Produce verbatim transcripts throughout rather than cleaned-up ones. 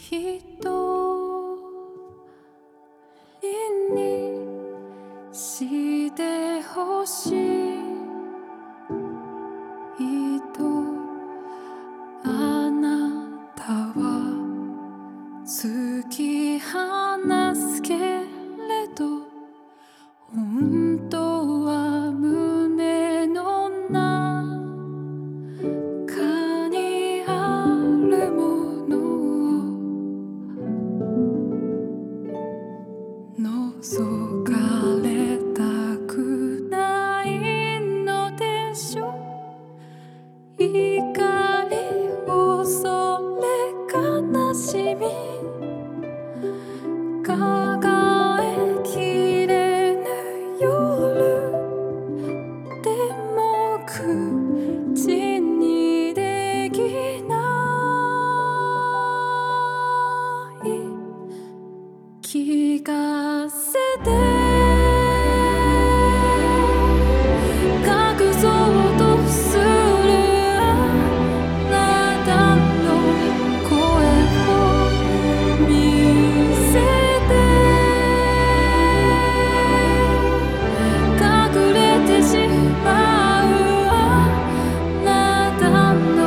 ひとりにしてほしいとあなたは突き放すけれど、本当は胸の中にあるものを覗かれたくないのでしょ。怒り恐れ悲しみ抱えきれぬ夜でも口にできない聞かせて隠そうとするあなたの声を見せて隠れてしまうあなたの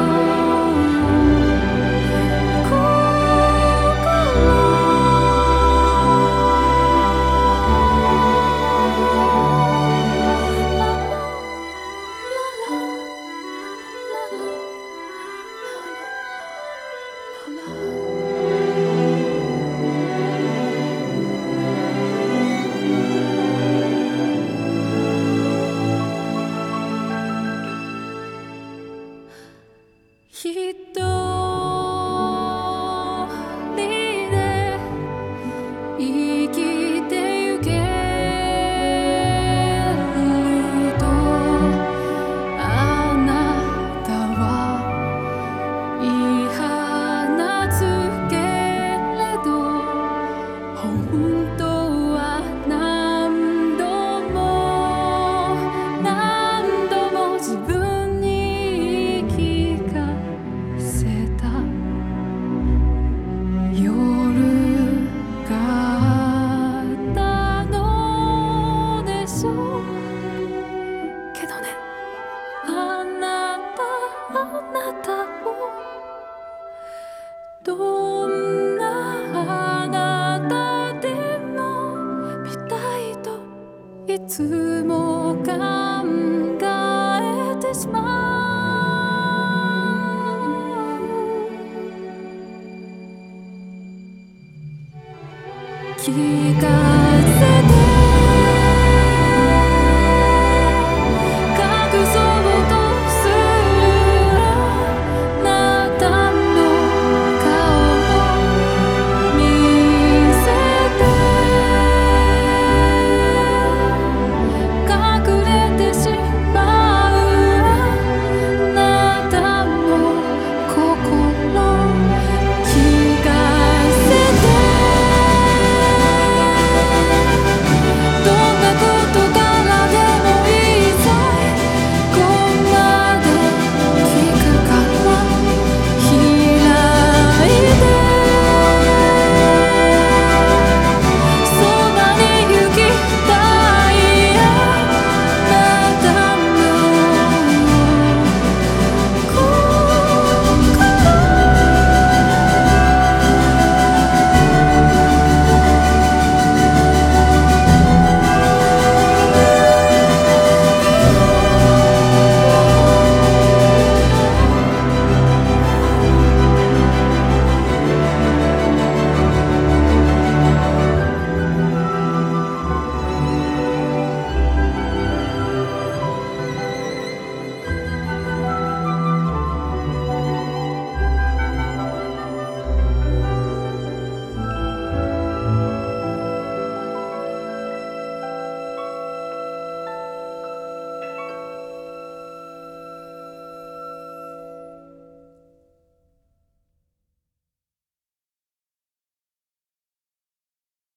ひとりで生きてゆけるとあなたは言い放つけれど、本当は何度も何度も自分に言い聞かせた。夜があったのでしょうけどね、あなたあなたをどんなあなたでも見たいといつも考えてしまう。聞かせて